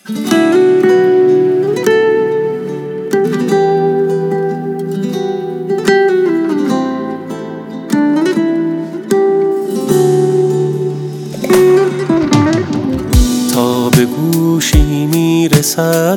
تا به گوشی میرسد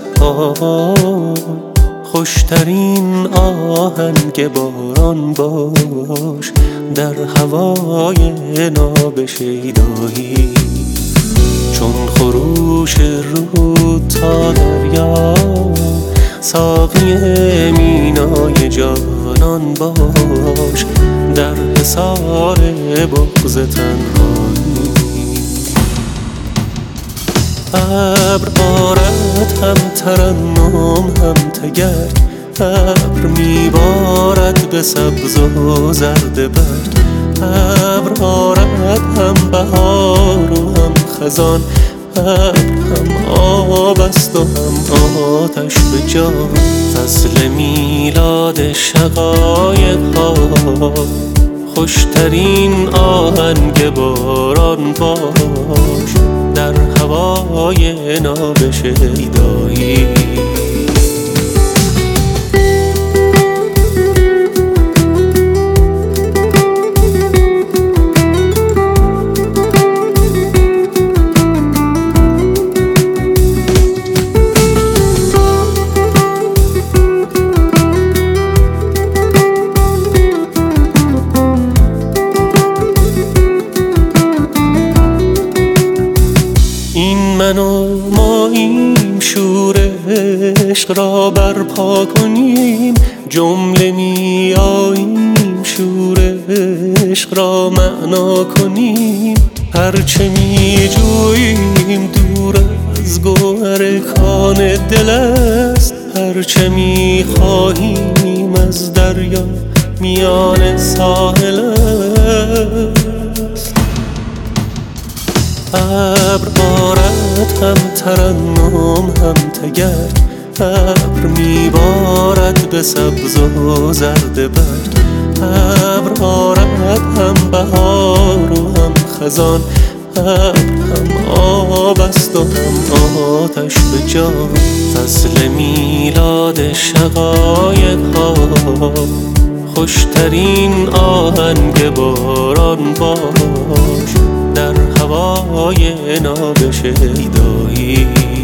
خوشترین آهنگ باران باش، در هوای ناب شیدایی، چون خروش رود تا دریا، ساقی مینای جانان باش، در حصار بغض تنهایی. ابر آرد هم ترنم هم تگرگ، ابر میبارد به سبز و زرد برگ، ابر آرد هم بهار و هم خزان، ابر هم آب است و هم آتش به جان. فصل میلاد شقایق ها، خوشترین آهنگ باران باش، در هوای ناب شیدایی. این من و ماییم، شور عشق را برپا کنیم، جمله میاییم، شور عشق را معنا کنیم. هرچه می جوییم دور از گوهر کان دل است، هرچه می خواهیم از دریا میان ساحل است. ابر آرد هم ترنم هم تگرگ، ابر میبارد به سبز و زرد برگ، ابر آرد هم بهار و هم خزان، ابر هم آب است و هم آتش به جان. فصل میلاد شقایق ها، خوشترین آهنگ باران باش، در هوای ناب شیدایی.